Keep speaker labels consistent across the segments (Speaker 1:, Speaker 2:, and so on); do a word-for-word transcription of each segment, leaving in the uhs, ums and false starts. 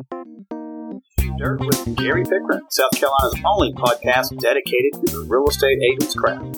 Speaker 1: Dirt with Gary Pickren, South Carolina's only podcast dedicated to the real estate agent's craft.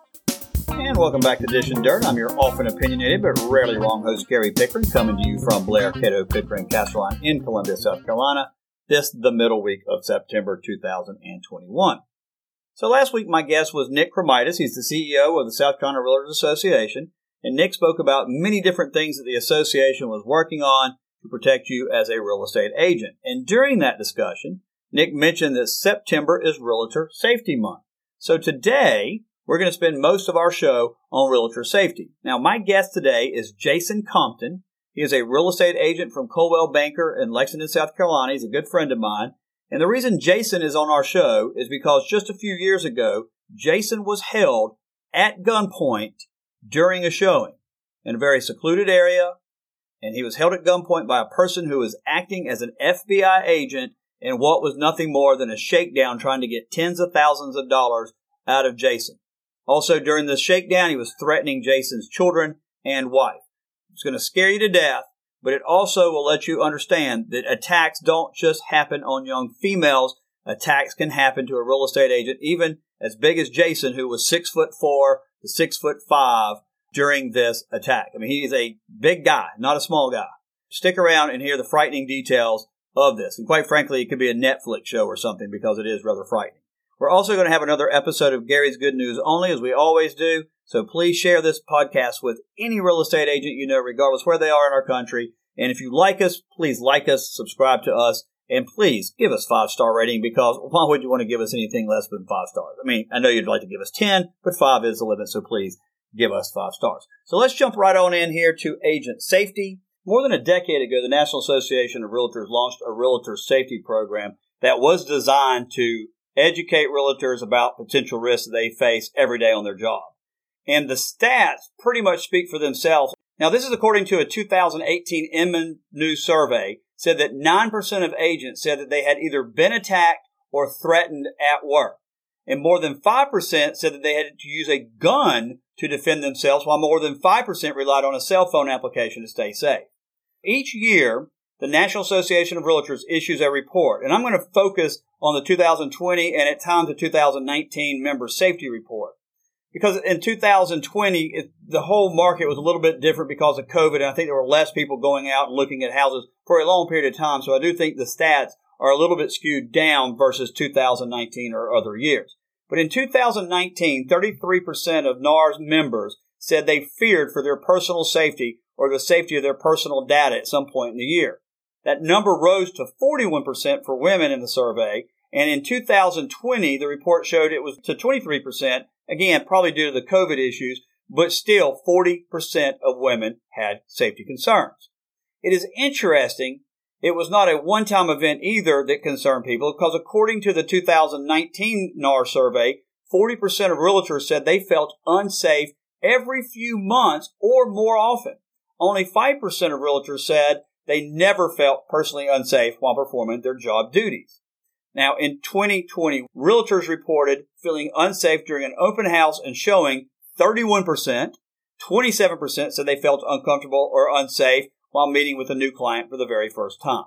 Speaker 1: And welcome back to Dish and Dirt. I'm your often opinionated but rarely wrong host, Gary Pickren, coming to you from Blair, Cato, Pickren, Castleline in Columbia, South Carolina. This the middle week of September two thousand twenty-one. So last week my guest was Nick Kromitis. He's the C E O of the South Carolina Realtors Association. And Nick spoke about many different things that the association was working on to protect you as a real estate agent. And during that discussion, Nick mentioned that September is Realtor Safety Month. So today, we're going to spend most of our show on realtor safety. Now, my guest today is Jason Compton. He is a real estate agent from Coldwell Banker in Lexington, South Carolina. He's a good friend of mine. And the reason Jason is on our show is because just a few years ago, Jason was held at gunpoint during a showing in a very secluded area. And he was held at gunpoint by a person who was acting as an F B I agent in what was nothing more than a shakedown trying to get tens of thousands of dollars out of Jason. Also, during this shakedown, he was threatening Jason's children and wife. It's going to scare you to death, but it also will let you understand that attacks don't just happen on young females. Attacks can happen to a real estate agent, even as big as Jason, who was six foot four to six foot five. During this attack. I mean, he is a big guy, not a small guy. Stick around and hear the frightening details of this. And quite frankly, it could be a Netflix show or something because it is rather frightening. We're also going to have another episode of Gary's Good News Only, as we always do. So please share this podcast with any real estate agent you know, regardless where they are in our country. And if you like us, please like us, subscribe to us, and please give us five-star rating, because why would you want to give us anything less than five stars? I mean, I know you'd like to give us ten, but five is the limit, so please give us five stars. So let's jump right on in here to agent safety. More than a decade ago, the National Association of Realtors launched a realtor safety program that was designed to educate realtors about potential risks that they face every day on their job. And the stats pretty much speak for themselves. Now, this is according to a two thousand eighteen Inman News survey, said that nine percent of agents said that they had either been attacked or threatened at work. And more than five percent said that they had to use a gun to defend themselves, while more than five percent relied on a cell phone application to stay safe. Each year, the National Association of Realtors issues a report, and I'm going to focus on the two thousand twenty and at times the two thousand nineteen member safety report. Because in two thousand twenty, it, the whole market was a little bit different because of COVID, and I think there were less people going out and looking at houses for a long period of time, so I do think the stats are a little bit skewed down versus two thousand nineteen or other years. But in two thousand nineteen, thirty-three percent of N A R's members said they feared for their personal safety or the safety of their personal data at some point in the year. That number rose to forty-one percent for women in the survey, and in two thousand twenty, the report showed it was to twenty-three percent, again, probably due to the COVID issues, but still forty percent of women had safety concerns. It is interesting. It was not a one-time event either that concerned people, because according to the two thousand nineteen N A R survey, forty percent of realtors said they felt unsafe every few months or more often. Only five percent of realtors said they never felt personally unsafe while performing their job duties. Now, in twenty twenty, realtors reported feeling unsafe during an open house and showing thirty-one percent, twenty-seven percent said they felt uncomfortable or unsafe while meeting with a new client for the very first time.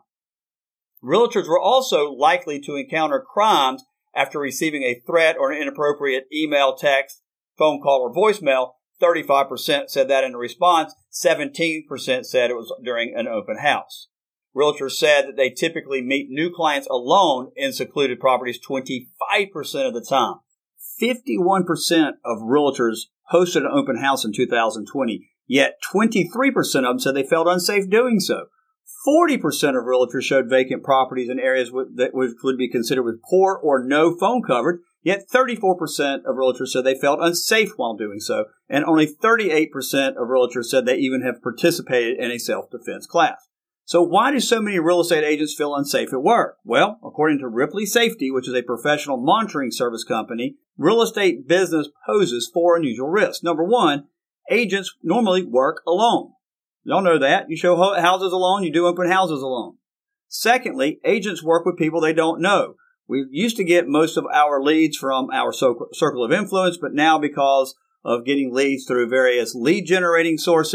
Speaker 1: Realtors were also likely to encounter crimes after receiving a threat or an inappropriate email, text, phone call, or voicemail. thirty-five percent said that in response. seventeen percent said it was during an open house. Realtors said that they typically meet new clients alone in secluded properties twenty-five percent of the time. fifty-one percent of realtors hosted an open house in two thousand twenty. Yet twenty-three percent of them said they felt unsafe doing so. forty percent of realtors showed vacant properties in areas that would be considered with poor or no phone coverage, yet thirty-four percent of realtors said they felt unsafe while doing so, and only thirty-eight percent of realtors said they even have participated in a self-defense class. So why do so many real estate agents feel unsafe at work? Well, according to Ripley Safety, which is a professional monitoring service company, real estate business poses four unusual risks. Number one, agents normally work alone. Y'all know that. You show houses alone, you do open houses alone. Secondly, agents work with people they don't know. We used to get most of our leads from our circle of influence, but now because of getting leads through various lead generating sources,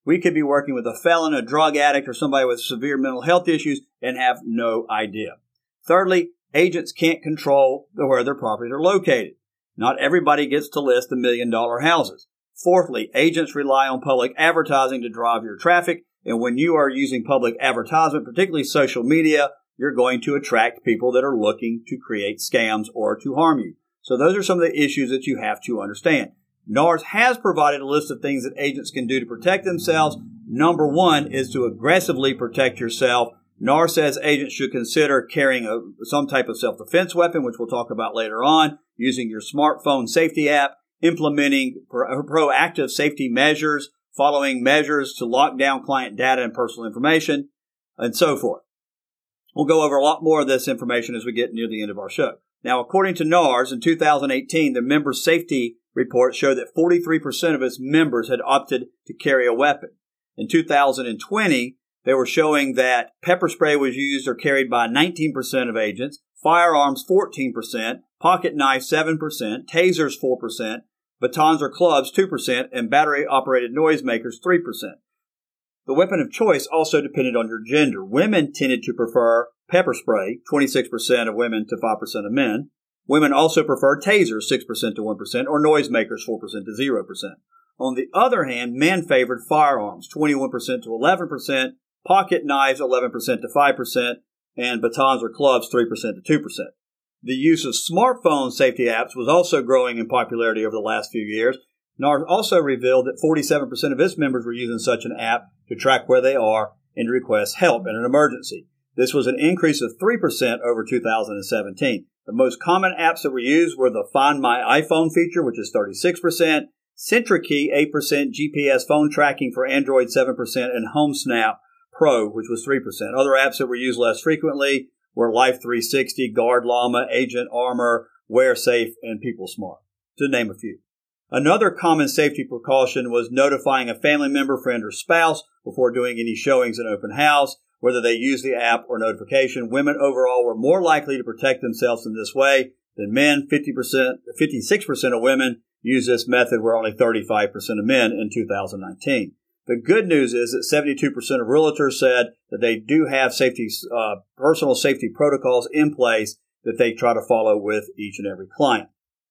Speaker 1: We could be working with a felon, a drug addict, or somebody with severe mental health issues and have no idea. Thirdly, agents can't control where their properties are located. Not everybody gets to list the million-dollar houses. Fourthly, agents rely on public advertising to drive your traffic, and when you are using public advertisement, particularly social media, you're going to attract people that are looking to create scams or to harm you. So those are some of the issues that you have to understand. NARS has provided a list of things that agents can do to protect themselves. Number one is to aggressively protect yourself. NARS says agents should consider carrying a, some type of self-defense weapon, which we'll talk about later on, using your smartphone safety app, implementing pro- proactive safety measures, following measures to lock down client data and personal information, and so forth. We'll go over a lot more of this information as we get near the end of our show. Now, according to NARS, in two thousand eighteen, the member safety report showed that forty-three percent of its members had opted to carry a weapon. In two thousand twenty, they were showing that pepper spray was used or carried by nineteen percent of agents, firearms fourteen percent, pocket knives seven percent, tasers four percent, batons or clubs two percent, and battery-operated noisemakers three percent. The weapon of choice also depended on your gender. Women tended to prefer pepper spray, twenty-six percent of women to five percent of men. Women also prefer tasers, six percent to one percent, or noisemakers, four percent to zero percent. On the other hand, men favored firearms, twenty-one percent to eleven percent, pocket knives, eleven percent to five percent, and batons or clubs, three percent to two percent. The use of smartphone safety apps was also growing in popularity over the last few years. NARS also revealed that forty-seven percent of its members were using such an app to track where they are and to request help in an emergency. This was an increase of three percent over two thousand seventeen. The most common apps that were used were the Find My iPhone feature, which is thirty-six percent, CentriKey, eight percent, G P S phone tracking for Android, seven percent, and HomeSnap Pro, which was three percent. Other apps that were used less frequently were Life three sixty, Guard Llama, Agent Armor, WearSafe, and PeopleSmart, to name a few. Another common safety precaution was notifying a family member, friend, or spouse before doing any showings in open house, whether they use the app or notification. Women overall were more likely to protect themselves in this way than men. fifty percent, fifty-six percent of women use this method, where only thirty-five percent of men in two thousand nineteen. The good news is that seventy-two percent of realtors said that they do have safety, uh, personal safety protocols in place that they try to follow with each and every client.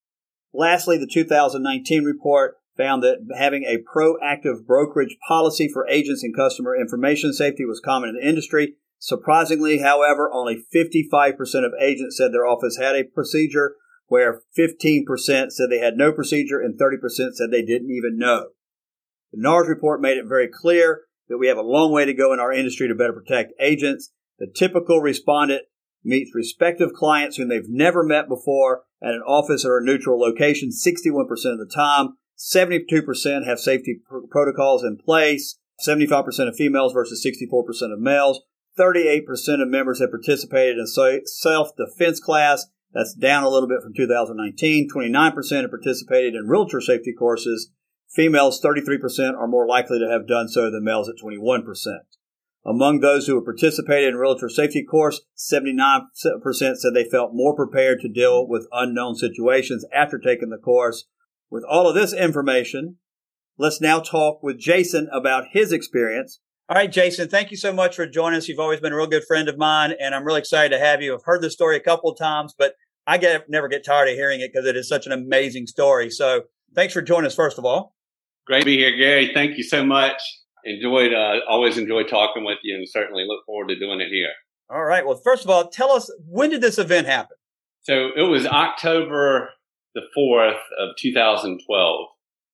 Speaker 1: Lastly, the two thousand nineteen report found that having a proactive brokerage policy for agents and customer information safety was common in the industry. Surprisingly, however, only fifty-five percent of agents said their office had a procedure, where fifteen percent said they had no procedure and thirty percent said they didn't even know. The NARS report made it very clear that we have a long way to go in our industry to better protect agents. The typical respondent meets prospective clients whom they've never met before at an office or a neutral location sixty-one percent of the time. seventy-two percent have safety pr- protocols in place. seventy-five percent of females versus sixty-four percent of males. thirty-eight percent of members have participated in a self-defense class. That's down a little bit from two thousand nineteen. twenty-nine percent have participated in realtor safety courses. Females, thirty-three percent, are more likely to have done so than males at twenty-one percent. Among those who have participated in realtor safety course, seventy-nine percent said they felt more prepared to deal with unknown situations after taking the course. With all of this information, let's now talk with Jason about his experience. All right, Jason, thank you so much for joining us. You've always been a real good friend of mine, and I'm really excited to have you. I've heard this story a couple of times, but I get, never get tired of hearing it because it is such an amazing story. So thanks for joining us, first of all.
Speaker 2: Great to be here, Gary. Thank you so much. Enjoyed, uh, always enjoyed talking with you, and certainly look forward to doing it here.
Speaker 1: All right. Well, first of all, tell us, when did this event happen?
Speaker 2: So it was October the fourth of two thousand twelve.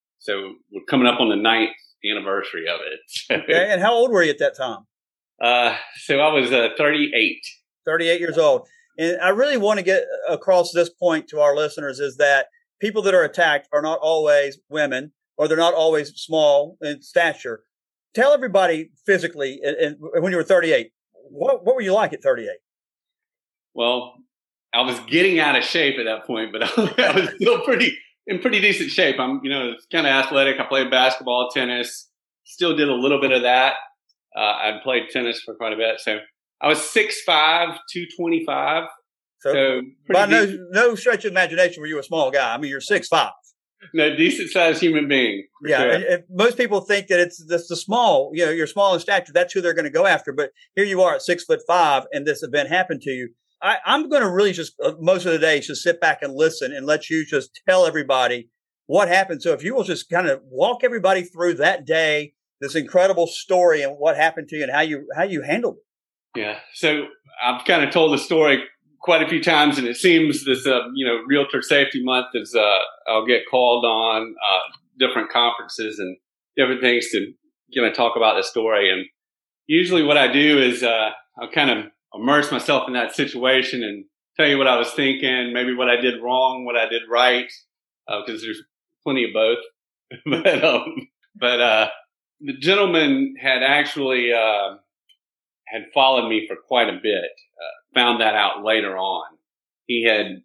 Speaker 2: So we're coming up on the ninth anniversary of it. So,
Speaker 1: okay. And how old were you at that time?
Speaker 2: Uh, so I was uh, thirty-eight.
Speaker 1: thirty-eight years old. And I really want to get across this point to our listeners is that people that are attacked are not always women, or they're not always small in stature. Tell everybody physically, and, and when you were thirty-eight, what, what were you like at thirty-eight?
Speaker 2: Well, I was getting out of shape at that point, but I was still pretty in pretty decent shape. I'm, you know, kind of athletic. I played basketball, tennis, still did a little bit of that. Uh, I played tennis for quite a bit. So I was six five, two twenty-five. So, so
Speaker 1: by no, no stretch of imagination were you a small guy. I mean, you're six five.
Speaker 2: no, decent sized human being.
Speaker 1: Yeah,
Speaker 2: Sure.
Speaker 1: and, and most people think that it's that's the small. You know, you're small in stature. That's who they're going to go after. But here you are at six foot five, and this event happened to you. I, I'm going to really just uh, most of the day just sit back and listen and let you just tell everybody what happened. So if you will just kind of walk everybody through that day, this incredible story, and what happened to you, and how you how you handled it.
Speaker 2: Yeah. So I've kind of told the story quite a few times, and it seems this, uh, you know, Realtor Safety Month is, uh, I'll get called on, uh, different conferences and different things to, you know, talk about the story. And usually what I do is, uh, I'll kind of immerse myself in that situation and tell you what I was thinking, maybe what I did wrong, what I did right, uh, cause there's plenty of both. but, um, but, uh, the gentleman had actually, uh, had followed me for quite a bit. Uh, found that out later on. He had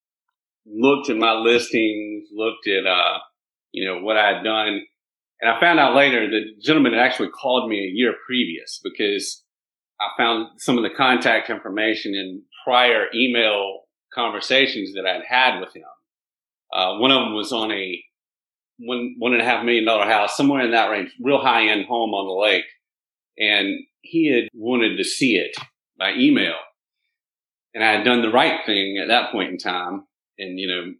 Speaker 2: looked at my listings, looked at, uh, you know, what I had done. And I found out later that the gentleman had actually called me a year previous because I found some of the contact information in prior email conversations that I'd had with him. Uh, one of them was on a one, one and a half million dollar house, somewhere in that range, real high end home on the lake. And he had wanted to see it by email. And I had done the right thing at that point in time and, you know,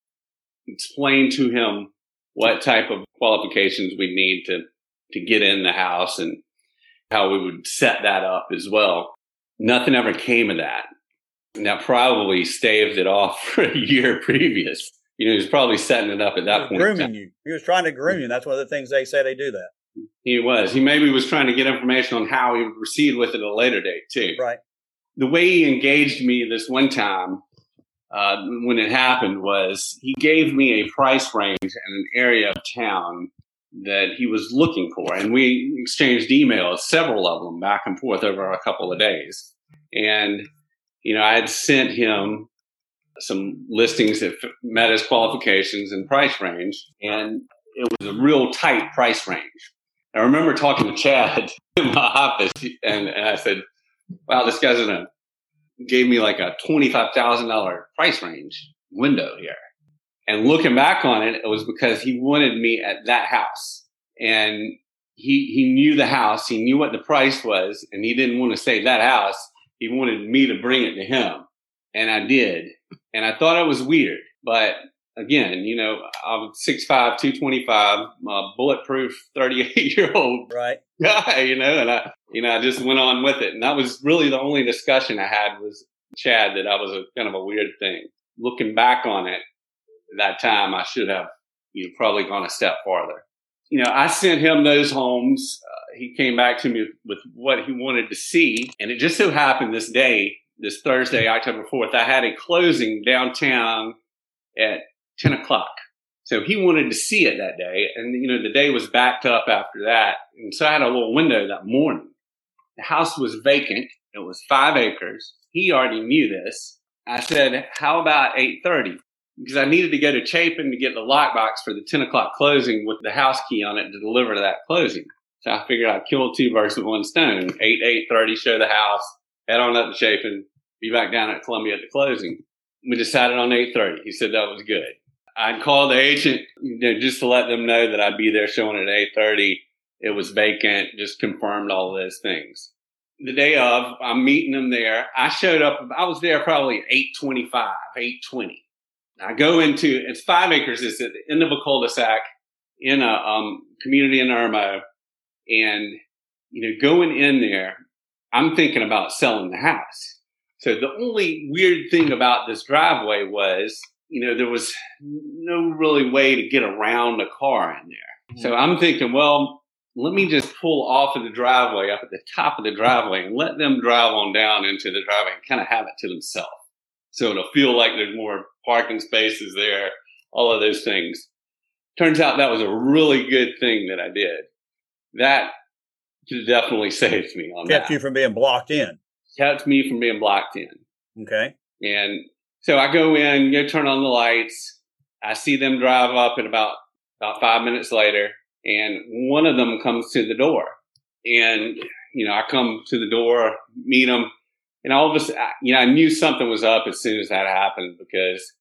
Speaker 2: explained to him what type of qualifications we need to, to get in the house and how we would set that up as well. Nothing ever came of that. And that probably staved it off for a year previous. You know, he was probably setting it up at that point.
Speaker 1: Grooming you. He was trying to groom you. That's one of the things they say they do that.
Speaker 2: He was. He maybe was trying to get information on how he would proceed with it at a later date, too.
Speaker 1: Right.
Speaker 2: The way he engaged me this one time uh, when it happened was he gave me a price range in an area of town that he was looking for. And we exchanged emails, several of them, back and forth over a couple of days. And, you know, I had sent him some listings that met his qualifications and price range. And it was a real tight price range. I remember talking to Chad in my office, and, and I said, wow, this guy's in a, gave me like a twenty-five thousand dollars price range window here. And looking back on it, it was because he wanted me at that house. And he he knew the house, he knew what the price was, and he didn't want to say that house. He wanted me to bring it to him. And I did. And I thought it was weird, but again, you know, I'm six five, two twenty-five, a bulletproof thirty-eight year old
Speaker 1: right.
Speaker 2: guy, you know, and I, you know, I just went on with it. And that was really the only discussion I had was Chad, that I was a kind of a weird thing. Looking back on it, that time I should have, you know, probably gone a step farther. You know, I sent him those homes. Uh, he came back to me with what he wanted to see. And it just so happened this day, this Thursday, October fourth, I had a closing downtown at ten o'clock. So he wanted to see it that day. And, you know, the day was backed up after that. And so I had a little window that morning. The house was vacant. It was five acres. He already knew this. I said, how about eight thirty? Because I needed to go to Chapin to get the lockbox for the ten o'clock closing with the house key on it to deliver to that closing. So I figured I'd kill two birds with one stone. eight, eight thirty, show the house, head on up to Chapin, be back down at Columbia at the closing. We decided on eight thirty. He said that was good. I'd call the agent, you know, just to let them know that I'd be there showing at eight thirty. It was vacant, just confirmed all those things. The day of, I'm meeting them there. I showed up, I was there probably at eight twenty-five, eight twenty. I go into, it's five acres, it's at the end of a cul-de-sac in a um, community in Irmo. And, you know, going in there, I'm thinking about selling the house. So the only weird thing about this driveway was, you know, there was no really way to get around a car in there. Mm-hmm. So I'm thinking, well, let me just pull off of the driveway up at the top of the driveway and let them drive on down into the driveway and kind of have it to themselves. So it'll feel like there's more parking spaces there, all of those things. Turns out that was a really good thing that I did. That definitely saved me on that.
Speaker 1: Kept you from being blocked in.
Speaker 2: Kept me from being blocked in.
Speaker 1: Okay.
Speaker 2: And so I go in, go turn on the lights. I see them drive up at about, about five minutes later, and one of them comes to the door. And, you know, I come to the door, meet them, and all of a sudden, you know, I knew something was up as soon as that happened because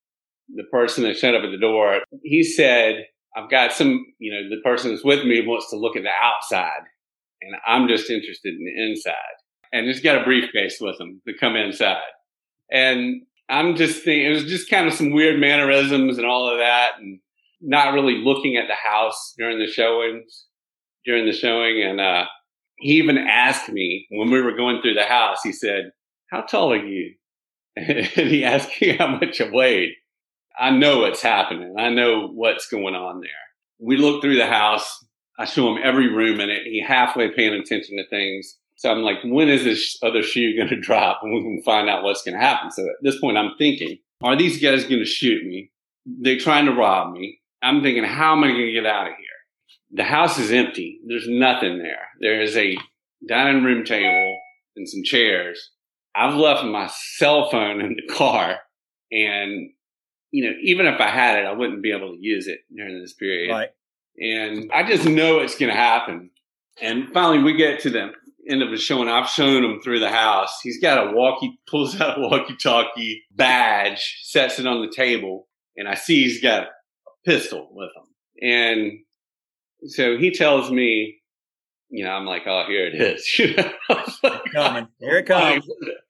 Speaker 2: the person that showed up at the door, he said, I've got some, you know, the person that's with me wants to look at the outside, and I'm just interested in the inside. And he's got a briefcase with him to come inside. And I'm just thinking, it was just kind of some weird mannerisms and all of that, and not really looking at the house during the showings, during the showing. And uh, he even asked me when we were going through the house, he said, how tall are you? And he asked me how much I weighed. I know what's happening. I know what's going on there. We look through the house. I show him every room in it. He halfway paying attention to things. So I'm like, when is this other shoe going to drop? And we can find out what's going to happen. So at this point, I'm thinking, are these guys going to shoot me? They're trying to rob me. I'm thinking, how am I going to get out of here? The house is empty. There's nothing there. There is a dining room table and some chairs. I've left my cell phone in the car. And, you know, even if I had it, I wouldn't be able to use it during this period.
Speaker 1: Right.
Speaker 2: And I just know it's going to happen. And finally, we get to the end of the show, and I've shown him through the house. He's got a walkie, pulls out a walkie-talkie badge, sets it on the table, and I see he's got a pistol with him. And so he tells me, you know, I'm like, oh, here it is.
Speaker 1: Coming. Here it comes.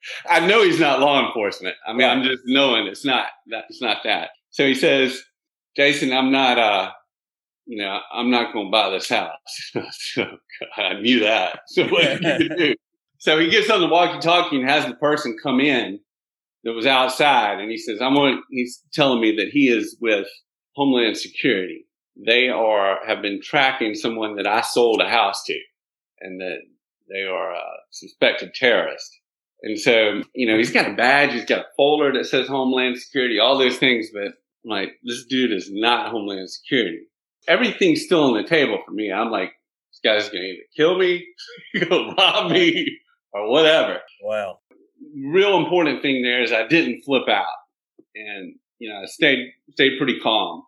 Speaker 2: I know he's not law enforcement. I mean, right. I'm just knowing it's not that. It's not that. So he says, Jason, I'm not, uh, you know, I'm not going to buy this house. So, God, I knew that. So what did you do? So he gets on the walkie-talkie and has the person come in that was outside. And he says, I'm going, he's telling me that he is with Homeland Security. They are, have been tracking someone that I sold a house to, and that they are a suspected terrorist. And so, you know, he's got a badge. He's got a folder that says Homeland Security, all those things. But I'm like, this dude is not Homeland Security. Everything's still on the table for me. I'm like, this guy's going to either kill me, go rob me, or whatever.
Speaker 1: Wow.
Speaker 2: Real important thing there is I didn't flip out, and, you know, I stayed, stayed pretty calm.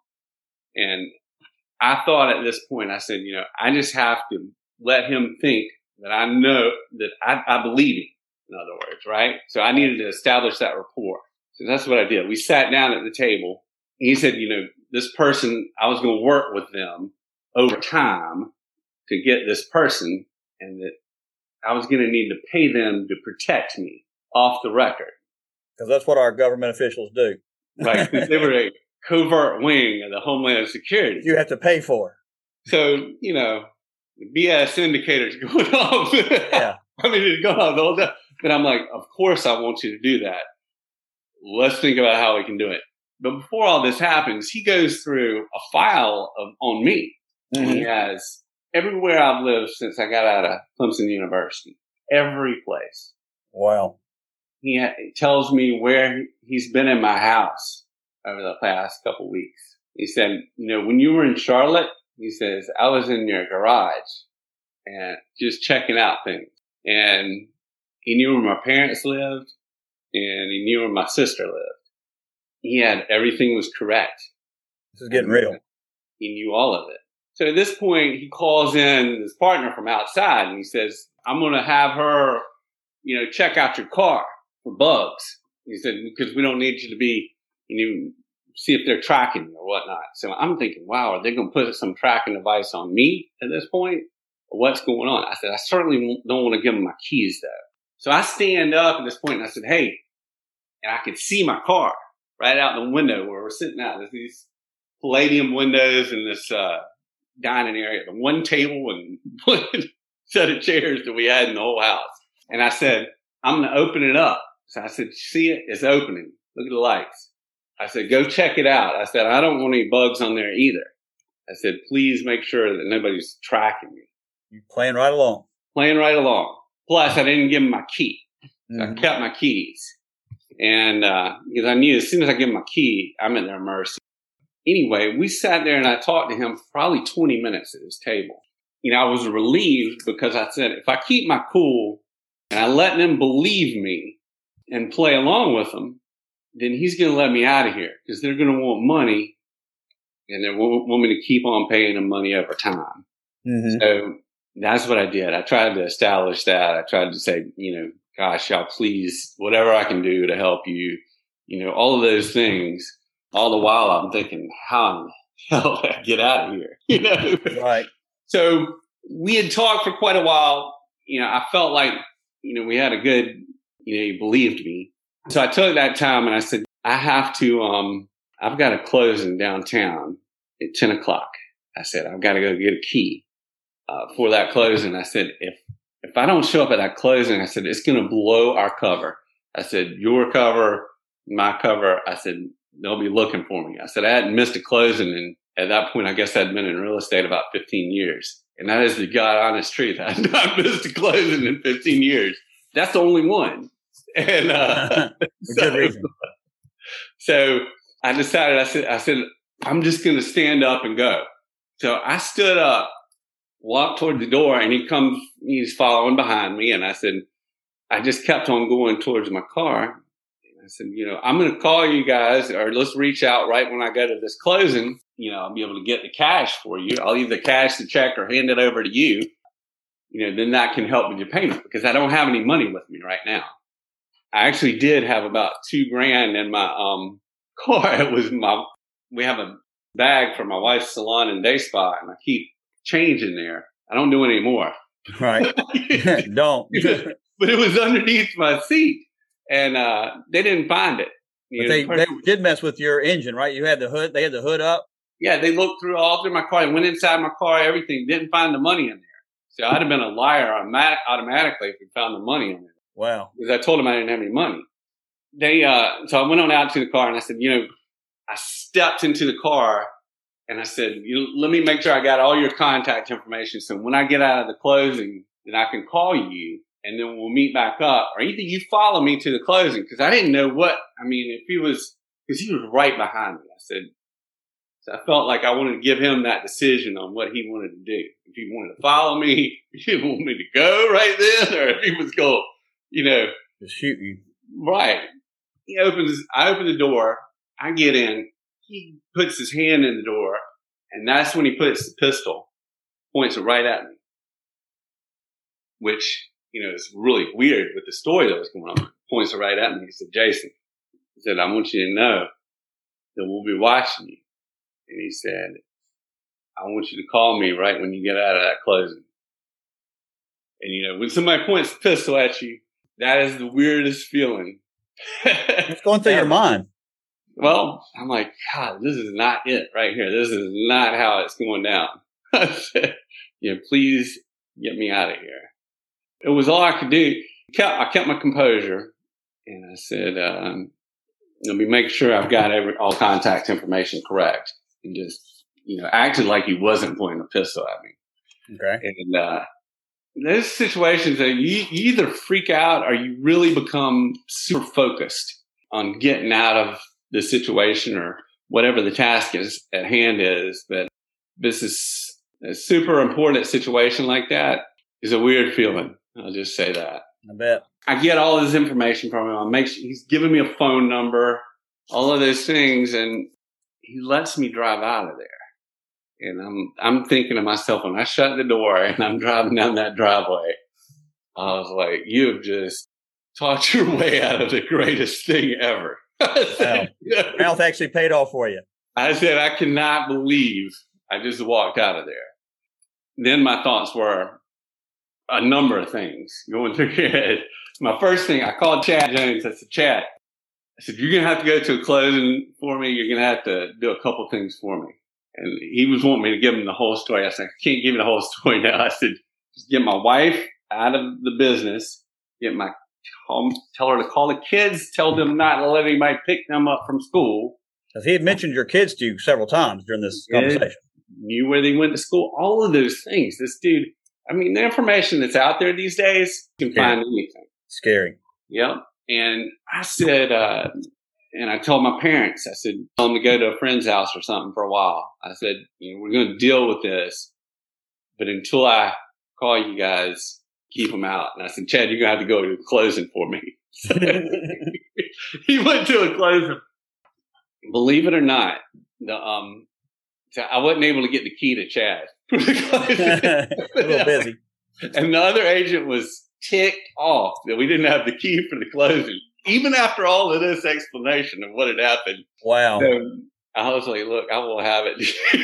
Speaker 2: And I thought at this point, I said, you know, I just have to let him think that I know that I, I believe him, in other words, right? So I needed to establish that rapport. So that's what I did. We sat down at the table. He said, you know, this person, I was going to work with them over time to get this person, and that I was going to need to pay them to protect me off the record.
Speaker 1: Because that's what our government officials do.
Speaker 2: Right. Because they were a covert wing of the Homeland Security.
Speaker 1: You have to pay for.
Speaker 2: So, you know, the B S indicator's going off.
Speaker 1: Yeah.
Speaker 2: I mean, it's going off the whole time. But I'm like, of course I want you to do that. Let's think about how we can do it. But before all this happens, he goes through a file of on me. Mm-hmm. And he has everywhere I've lived since I got out of Clemson University. Every place.
Speaker 1: Wow.
Speaker 2: He, ha- he tells me where he's been in my house over the past couple of weeks. He said, you know, when you were in Charlotte, he says, I was in your garage and just checking out things. And he knew where my parents lived, and he knew where my sister lived. He had, everything was correct.
Speaker 1: This is getting real.
Speaker 2: He knew all of it. So at this point, he calls in his partner from outside, and he says, I'm going to have her, you know, check out your car for bugs. He said, because we don't need you to be, you know, see if they're tracking you or whatnot. So I'm thinking, wow, are they going to put some tracking device on me at this point? Or what's going on? I said, I certainly don't want to give them my keys, though. So I stand up at this point, and I said, hey, and I could see my car right out the window where we're sitting out. There's these palladium windows in this uh, dining area, the one table and one set of chairs that we had in the whole house. And I said, I'm going to open it up. So I said, see it? It's opening. Look at the lights. I said, go check it out. I said, I don't want any bugs on there either. I said, please make sure that nobody's tracking me.
Speaker 1: You're playing right along.
Speaker 2: Playing right along. Plus, I didn't give him my key. So
Speaker 1: Mm-hmm.
Speaker 2: I kept my keys. And uh, because I knew as soon as I give him my key, I'm at their mercy. Anyway, we sat there and I talked to him for probably twenty minutes at his table. You know, I was relieved because I said, if I keep my cool and I let them believe me and play along with them, then he's going to let me out of here because they're going to want money and they want, want me to keep on paying them money over time.
Speaker 1: Mm-hmm.
Speaker 2: So that's what I did. I tried to establish that. I tried to say, you know, gosh, y'all please, whatever I can do to help you, you know, all of those things. all the while I'm thinking, how in the hell did I get out of here? You know?
Speaker 1: Right.
Speaker 2: So we had talked for quite a while. You know, I felt like, you know, we had a good, you know, he believed me. So I took that time and I said, I have to, um, I've got a closing downtown at ten o'clock. I said, I've got to go get a key uh, for that closing. I said, if, if I don't show up at that closing, I said, it's going to blow our cover. I said, your cover, my cover. I said, they'll be looking for me. I said, I hadn't missed a closing. And at that point, I guess I'd been in real estate about fifteen years. And that is the God honest truth. I had not missed a closing in fifteen years. That's the only one. And, uh,
Speaker 1: For good reason.
Speaker 2: So I decided, I said, I said, I'm just going to stand up and go. So I stood up, walked toward the door, and he comes, he's following behind me. And I said, I just kept on going towards my car. And I said, you know, I'm going to call you guys, or let's reach out right when I go to this closing. You know, I'll be able to get the cash for you. I'll either cash the check or hand it over to you. You know, then that can help with your payment because I don't have any money with me right now. I actually did have about two grand in my um car. It was my, we have a bag for my wife's salon and day spa, and I keep change in there. I don't do it anymore.
Speaker 1: Right. Don't.
Speaker 2: But it was underneath my seat, and uh they didn't find it. You
Speaker 1: But
Speaker 2: know,
Speaker 1: they,
Speaker 2: the
Speaker 1: they
Speaker 2: person-
Speaker 1: did mess with your engine, right? You had the hood. They had the hood up.
Speaker 2: yeah, they looked through all through my car and went inside my car, everything, didn't find the money in there. So I'd have been a liar automatic, automatically if we found the money in there.
Speaker 1: Wow.
Speaker 2: Because I told them I didn't have any money. They, uh, so I went on out to the car and I said, you know, I stepped into the car and I said, you know, let me make sure I got all your contact information. So when I get out of the closing, then I can call you and then we'll meet back up, or either you follow me to the closing. Cause I didn't know what, I mean, if he was, cause he was right behind me. I said, so I felt like I wanted to give him that decision on what he wanted to do. If he wanted to follow me, if he wanted me to go right then, or if he was going, you know,
Speaker 1: Just shoot you.
Speaker 2: right. He opens, I open the door, I get in, he puts his hand in the door, and that's when he puts the pistol, points it right at me. Which, you know, is really weird with the story that was going on. Points it right at me. He said, Jason, he said, I want you to know that we'll be watching you. And he said, I want you to call me right when you get out of that closing. And, you know, when somebody points the pistol at you, that is the weirdest feeling.
Speaker 1: What's going through your mind?
Speaker 2: Well, I'm like, God, this is not it right here. This is not how it's going down. I said, you know, please get me out of here. It was all I could do. I kept my composure, and I said, um, let me make sure I've got every, all contact information correct, and just, you know, acted like he wasn't pointing a pistol at me.
Speaker 1: Okay.
Speaker 2: And uh, those situations that you, you either freak out or you really become super focused on getting out of the situation or whatever the task is at hand is. But this is a super important situation like that is a weird feeling. I'll just say that.
Speaker 1: I bet.
Speaker 2: I get all this information from him. I make sure he's giving me a phone number, all of those things, and he lets me drive out of there. And I'm I'm thinking to myself, when I shut the door and I'm driving down that driveway, I was like, you have just talked your way out of the greatest thing ever. I said,
Speaker 1: Wow. Mouth actually paid off for you.
Speaker 2: I said, I cannot believe I just walked out of there. Then my thoughts were a number of things going through your head. My first thing, I called Chad Jones. I said, Chad, I said, you're going to have to go to a closing for me. You're going to have to do a couple things for me. And he was wanting me to give him the whole story. I said, I can't give you the whole story now. I said, just get my wife out of the business, get my home, tell her to call the kids, tell them not to let anybody pick them up from school.
Speaker 1: Because he had mentioned your kids to you several times during this conversation.
Speaker 2: Knew where they went to school, all of those things. This dude, I mean, the information that's out there these days, you can
Speaker 1: Yeah.
Speaker 2: find anything.
Speaker 1: Scary.
Speaker 2: Yep. And I said, uh, and I told my parents, I said, tell them to go to a friend's house or something for a while. I said, you know, we're going to deal with this, but until I call you guys, keep them out. And I said, Chad, you're going to have to go to a closing for me. He went to a closing. Believe it or not, the, um, so I wasn't able to get the key to Chad.
Speaker 1: A little busy.
Speaker 2: And the other agent was ticked off that we didn't have the key for the closing. even after all of this explanation of what had happened.
Speaker 1: Wow.
Speaker 2: So I was like, look, I will have it.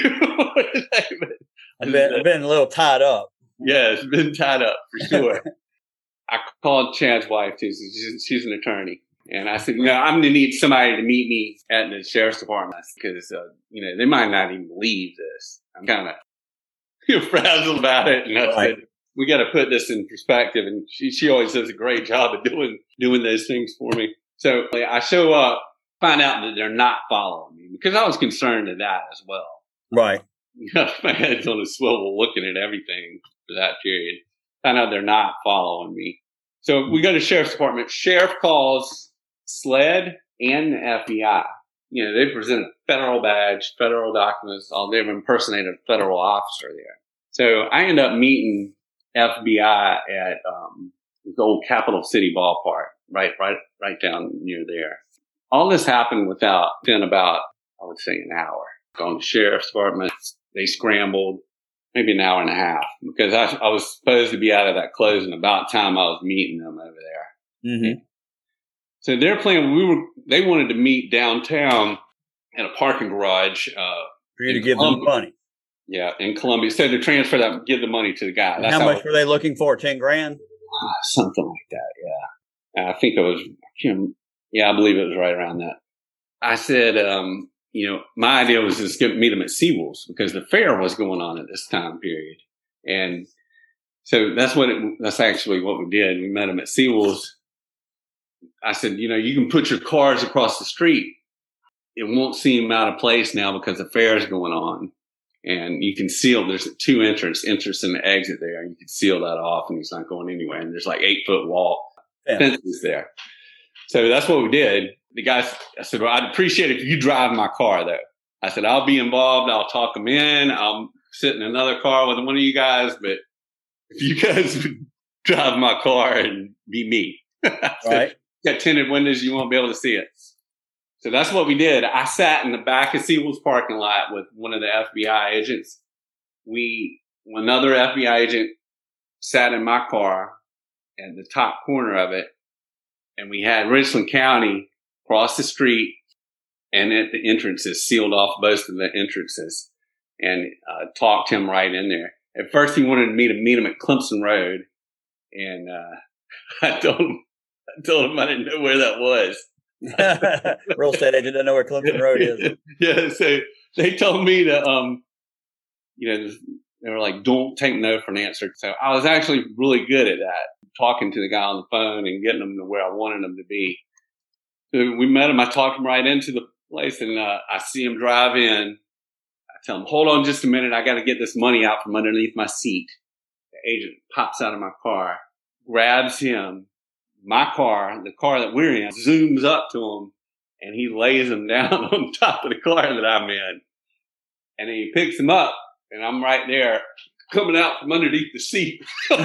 Speaker 1: I've been, I've been a little tied up.
Speaker 2: Yeah, it's been tied up for sure. I called Chad's wife, too. She's, she's an attorney. And I said, you know, I'm going to need somebody to meet me at the sheriff's department because, uh, you know, they might not even believe this. I'm kind of you know, frazzled about it. And I right. said, we got to put this in perspective. And she, she always does a great job of doing, doing those things for me. So like, I show up, find out that they're not following me because I was concerned of that as well.
Speaker 1: Right.
Speaker 2: You know, my head's on a swivel looking at everything for that period. Find out they're not following me. So we go to sheriff's department. Sheriff calls SLED and the F B I. You know, they present a federal badge, federal documents, all they've impersonated a federal officer there. So I end up meeting F B I at um the old Capital City ballpark, right, right, right down near there. All this happened without within about, I would say, an hour. Going to sheriff's department, they scrambled, maybe an hour and a half, because I, I was supposed to be out of that closing about time I was meeting them over there.
Speaker 1: Mm-hmm.
Speaker 2: So their plan, we were, they wanted to meet downtown at a parking garage. Uh,
Speaker 1: For you to give Columbia. them money.
Speaker 2: Yeah, in Columbia. So to transfer that, give the money to the guy.
Speaker 1: That's how, how much were they looking for? Ten grand?
Speaker 2: Uh, something like that, yeah. I think it was, yeah, I believe it was right around that. I said, um, you know, my idea was just to meet them at Sewell's because the fair was going on at this time period. And so that's what it, that's actually what we did. We met them at Sewell's. I said, you know, you can put your cars across the street. It won't seem out of place now because the fair is going on. And you can seal, there's two entrance, entrance and the exit there. And you can seal that off and he's not going anywhere. And there's like eight foot wall yeah. fences there. So that's what we did. The guy, I said, well, I'd appreciate it if you drive my car though. I said, I'll be involved. I'll talk them in. I'll sit in another car with one of you guys. But if you guys would drive my car and be me. I said,
Speaker 1: right.
Speaker 2: Got tinted windows, you won't be able to see it. So that's what we did. I sat in the back of Sewell's parking lot with one of the F B I agents. We, another F B I agent sat in my car at the top corner of it. And we had Richland County across the street and at the entrances, sealed off both of the entrances and uh, talked him right in there. At first he wanted me to meet him at Clemson Road. And uh, I told him, I told him I didn't know where that was.
Speaker 1: Real estate agent doesn't know where Clemson Road is.
Speaker 2: Yeah, so they told me to, um, you know, they were like, don't take no for an answer. So I was actually really good at that, talking to the guy on the phone and getting him to where I wanted him to be. So we met him. I talked him right into the place, and uh, I see him drive in. I tell him, hold on just a minute. I got to get this money out from underneath my seat. The agent pops out of my car, grabs him. My car, the car that we're in, zooms up to him, and he lays him down on top of the car that I'm in. And then he picks him up, and I'm right there coming out from underneath the seat.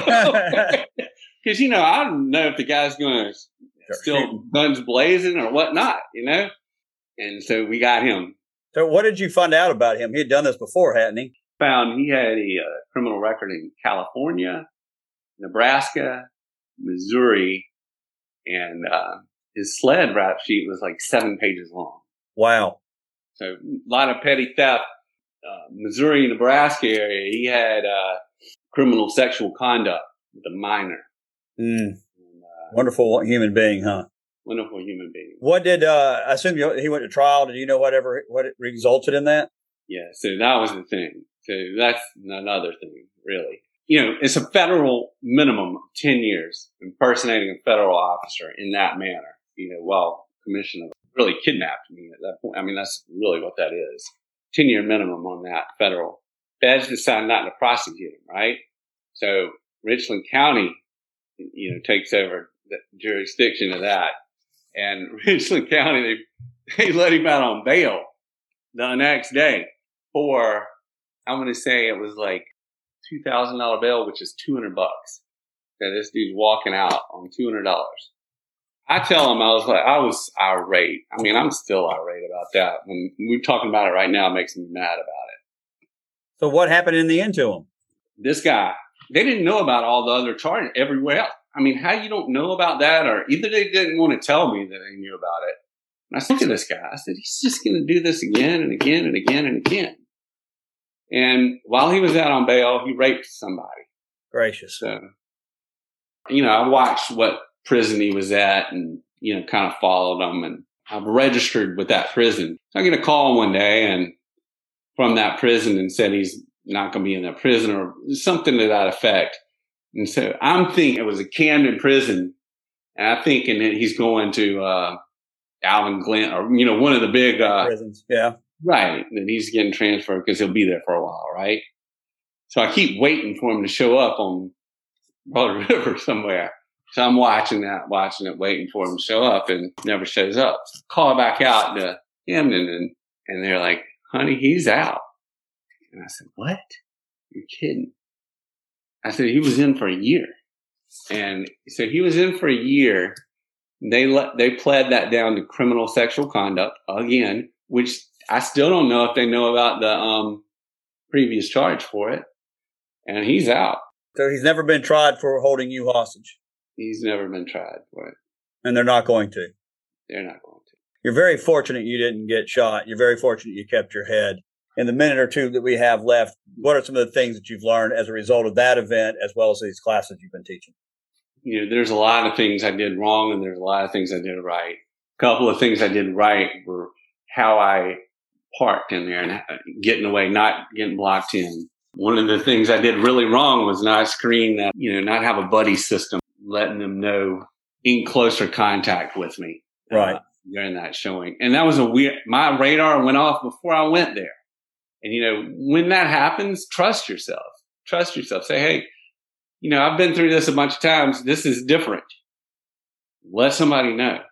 Speaker 2: Because, you know, I don't know if the guy's going to still guns blazing or whatnot, you know? And so we got him.
Speaker 1: So what did you find out about him? He had done this before, hadn't he?
Speaker 2: Found he had a uh, criminal record in California, Nebraska, Missouri, and uh, his SLED rap sheet was like seven pages long.
Speaker 1: Wow.
Speaker 2: So a lot of petty theft. Uh, Missouri, Nebraska area, he had uh, criminal sexual conduct with a minor.
Speaker 1: Mm. And, uh, wonderful human being, huh?
Speaker 2: Wonderful human being.
Speaker 1: What did, uh, I assume you, he went to trial. Did you know whatever, what it resulted in that?
Speaker 2: Yeah, so that was the thing. So that's another thing, really. You know, it's a federal minimum of ten years impersonating a federal officer in that manner, you know, while commission really kidnapped me at that point. I mean, that's really what that is. ten year minimum on that federal. Feds decide not to prosecute him, right? So Richland County, you know, takes over the jurisdiction of that. And Richland County, they, they let him out on bail the next day for, I'm going to say it was like two thousand dollars bail, which is two hundred bucks. So this dude's walking out on two hundred dollars. I tell him, I was like, I was irate. I mean, I'm still irate about that. When we're talking about it right now, it makes me mad about it.
Speaker 1: So what happened in the end to him?
Speaker 2: This guy, they didn't know about all the other charges everywhere else. I mean, how you don't know about that? Or either they didn't want to tell me that they knew about it. And I said to this guy, I said, he's just going to do this again and again and again and again. And while he was out on bail, he raped somebody.
Speaker 1: Gracious.
Speaker 2: So, you know, I watched what prison he was at and, you know, kind of followed him. And I've registered with that prison. So I get a call one day and from that prison and said he's not going to be in that prison or something to that effect. And so I'm thinking it was a Camden prison. And I'm thinking that he's going to, uh, Alvin Glenn or, you know, one of the big, uh,
Speaker 1: prisons. Yeah.
Speaker 2: Right. That he's getting transferred because he'll be there for a while. Right. So I keep waiting for him to show up on Broad River somewhere. So I'm watching that, watching it, waiting for him to show up and never shows up. Call back out to Camden and, and they're like, honey, he's out. And I said, what? You're kidding. I said, he was in for a year. And so he was in for a year. They let, they pled that down to criminal sexual conduct again, which I still don't know if they know about the um, previous charge for it. And he's out.
Speaker 1: So he's never been tried for holding you hostage.
Speaker 2: He's never been tried for it.
Speaker 1: And they're not going to.
Speaker 2: They're not going to.
Speaker 1: You're very fortunate you didn't get shot. You're very fortunate you kept your head. In the minute or two that we have left, what are some of the things that you've learned as a result of that event, as well as these classes you've been teaching?
Speaker 2: You know, there's a lot of things I did wrong and there's a lot of things I did right. A couple of things I did right were how I parked in there and getting away, not getting blocked in. One of the things I did really wrong was not screen that, you know, not have a buddy system, letting them know in closer contact with me.
Speaker 1: Right.
Speaker 2: Uh, during that showing. And that was a weird, my radar went off before I went there. And, you know, when that happens, trust yourself. Trust yourself. Say, hey, you know, I've been through this a bunch of times. This is different. Let somebody know.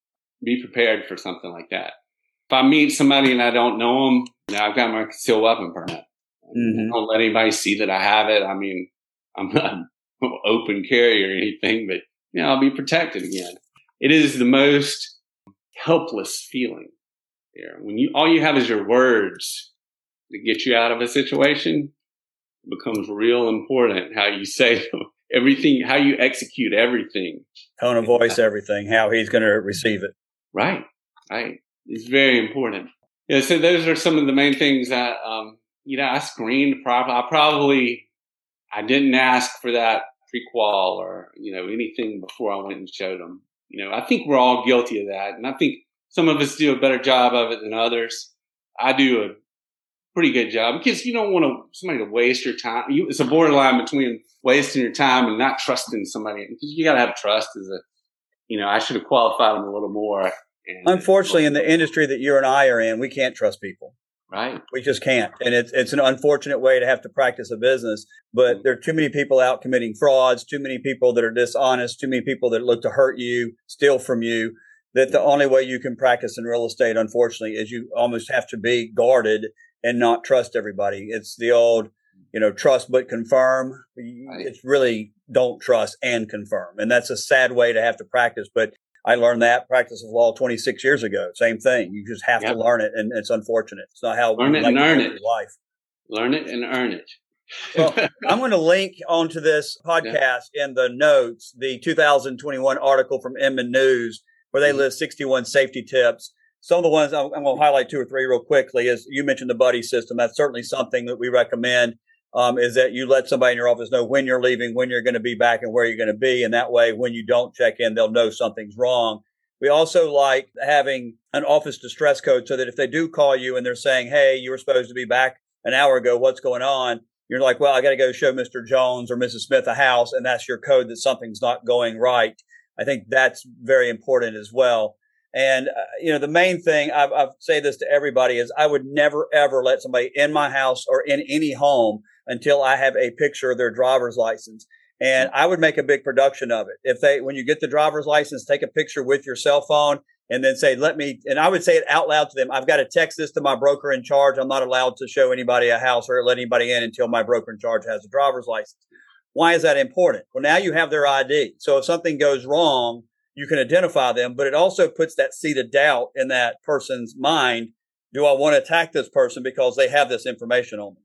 Speaker 2: Be prepared for something like that. If I meet somebody and I don't know them, you know, I've got my concealed weapon permit. Mm-hmm. I don't let anybody see that I have it. I mean, I'm not an open carry or anything, but, you know, I'll be protected again. It is the most helpless feeling there. When you, all you have is your words to get you out of a situation, it becomes real important how you say everything, how you execute everything.
Speaker 1: Tone of voice, everything, how he's going to receive it.
Speaker 2: Right, right. It's very important. Yeah, so those are some of the main things that, um, you know, I screened properly. I probably, I didn't ask for that prequel or, you know, anything before I went and showed them. You know, I think we're all guilty of that. And I think some of us do a better job of it than others. I do a pretty good job because you don't want to, somebody to waste your time. You, it's a borderline between wasting your time and not trusting somebody. Because you got to have trust as a, you know, I should have qualified them a little more. And,
Speaker 1: Unfortunately, in the industry that you and I are in, we can't trust people.
Speaker 2: Right.
Speaker 1: We just can't. And it's it's an unfortunate way to have to practice a business. But there are too many people out committing frauds, too many people that are dishonest, too many people that look to hurt you, steal from you, that the only way you can practice in real estate, unfortunately, is you almost have to be guarded and not trust everybody. It's the old, you know, trust but confirm. Right. It's really don't trust and confirm. And that's a sad way to have to practice. But I learned that practice of law twenty-six years ago. Same thing. You just have yep. to learn it, and it's unfortunate. It's not how
Speaker 2: learn it
Speaker 1: like
Speaker 2: and earn it.
Speaker 1: Life.
Speaker 2: Learn it and earn it.
Speaker 1: Well, I'm going to link onto this podcast yeah. in the notes the two thousand twenty-one article from Inman News where they mm-hmm. list sixty-one safety tips. Some of the ones I'm, I'm going to highlight two or three real quickly. Is you mentioned the buddy system. That's certainly something that we recommend. Um, is that you let somebody in your office know when you're leaving, when you're going to be back, and where you're going to be. And that way, when you don't check in, they'll know something's wrong. We also like having an office distress code so that if they do call you and they're saying, hey, you were supposed to be back an hour ago, what's going on? You're like, well, I got to go show Mister Jones or Missus Smith a house. And that's your code that something's not going right. I think that's very important as well. And, uh, you know, the main thing I've, I've say this to everybody is I would never, ever let somebody in my house or in any home until I have a picture of their driver's license. And I would make a big production of it. If they, when you get the driver's license, take a picture with your cell phone and then say, let me, and I would say it out loud to them. I've got to text this to my broker in charge. I'm not allowed to show anybody a house or let anybody in until my broker in charge has a driver's license. Why is that important? Well, now you have their I D. So if something goes wrong, you can identify them, but it also puts that seed of doubt in that person's mind. Do I want to attack this person because they have this information on me?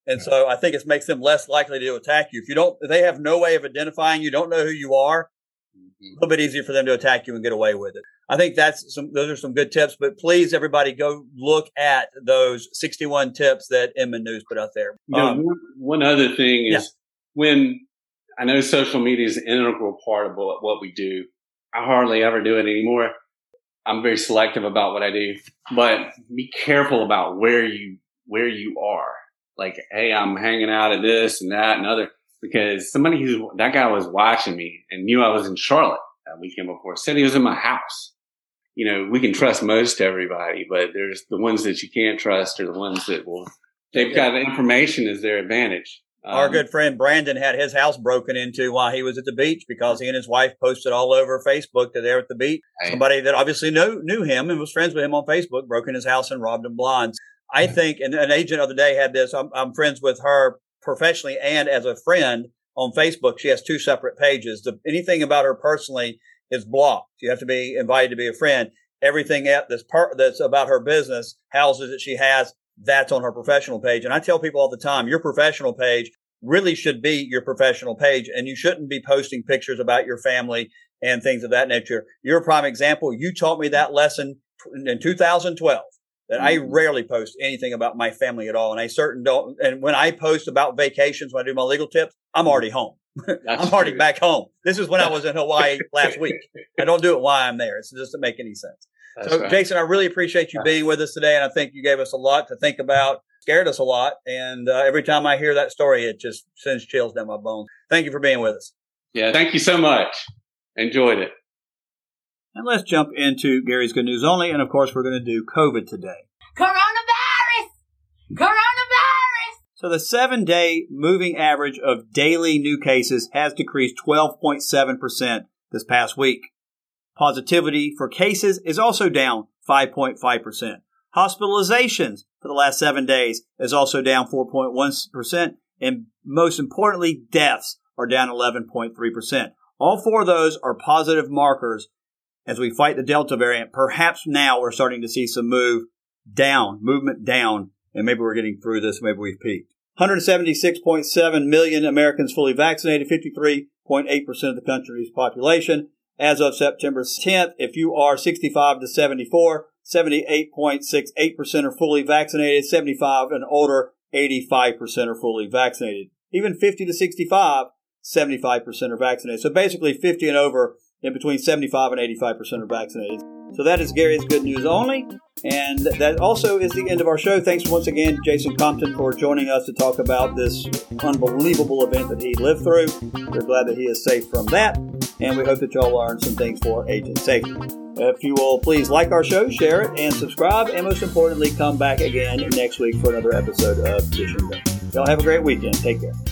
Speaker 1: And so I think it makes them less likely to attack you. If you don't, if they have no way of identifying you, don't know who you are, mm-hmm. a little bit easier for them to attack you and get away with it. I think that's some, those are some good tips, but please everybody go look at those sixty-one tips that Inman News put out there.
Speaker 2: You know,
Speaker 1: Um,
Speaker 2: one, one other thing is yeah. when I know social media is an integral part of what, what we do. I hardly ever do it anymore. I'm very selective about what I do, but be careful about where you, where you are. Like, hey, I'm hanging out at this and that and other, because somebody who, that guy was watching me and knew I was in Charlotte that weekend before, said he was in my house. You know, we can trust most everybody, but there's the ones that you can't trust are the ones that will, they've got the information as their advantage. Um,
Speaker 1: Our good friend Brandon had his house broken into while he was at the beach because he and his wife posted all over Facebook that they're at the beach.
Speaker 2: Right.
Speaker 1: Somebody that obviously knew, knew him and was friends with him on Facebook broke in his house and robbed him blind. I think, and an agent of the day had this, I'm, I'm friends with her professionally and as a friend on Facebook. She has two separate pages. The, anything about her personally is blocked. You have to be invited to be a friend. Everything that's part, that's about her business, houses that she has, that's on her professional page. And I tell people all the time, your professional page really should be your professional page, and you shouldn't be posting pictures about your family and things of that nature. You're a prime example. You taught me that lesson in two thousand twelve. That I rarely post anything about my family at all. And I certain don't. And when I post about vacations, when I do my legal tips, I'm already home. I'm already true. back home. This is when I was in Hawaii last week. I don't do it while I'm there. It doesn't make any sense. That's so, right. Jason, I really appreciate you being with us today. And I think you gave us a lot to think about, scared us a lot. And uh, every time I hear that story, it just sends chills down my bones. Thank you for being with us.
Speaker 2: Yeah, thank you so much. Enjoyed it.
Speaker 1: And let's jump into Gary's Good News Only. And, of course, we're going to do COVID today.
Speaker 3: Coronavirus! Coronavirus!
Speaker 1: So the seven-day moving average of daily new cases has decreased twelve point seven percent this past week. Positivity for cases is also down five point five percent. Hospitalizations for the last seven days is also down four point one percent. And most importantly, deaths are down eleven point three percent. All four of those are positive markers as we fight the Delta variant. Perhaps now we're starting to see some move down, movement down, and maybe we're getting through this. Maybe we've peaked. one hundred seventy-six point seven million Americans fully vaccinated, fifty-three point eight percent of the country's population. As of September tenth, if you are sixty-five to seventy-four, seventy-eight point six eight percent are fully vaccinated. seventy-five and older, eighty-five percent are fully vaccinated. Even fifty to sixty-five, seventy-five percent are vaccinated. So basically fifty and over, in between seventy-five and eighty-five percent are vaccinated. So that is Gary's Good News Only. And that also is the end of our show. Thanks once again, Jason Compton, for joining us to talk about this unbelievable event that he lived through. We're glad that he is safe from that. And we hope that y'all learned some things for agent safety. If you will please like our show, share it, and subscribe. And most importantly, come back again next week for another episode of Dish and Done. Y'all have a great weekend. Take care.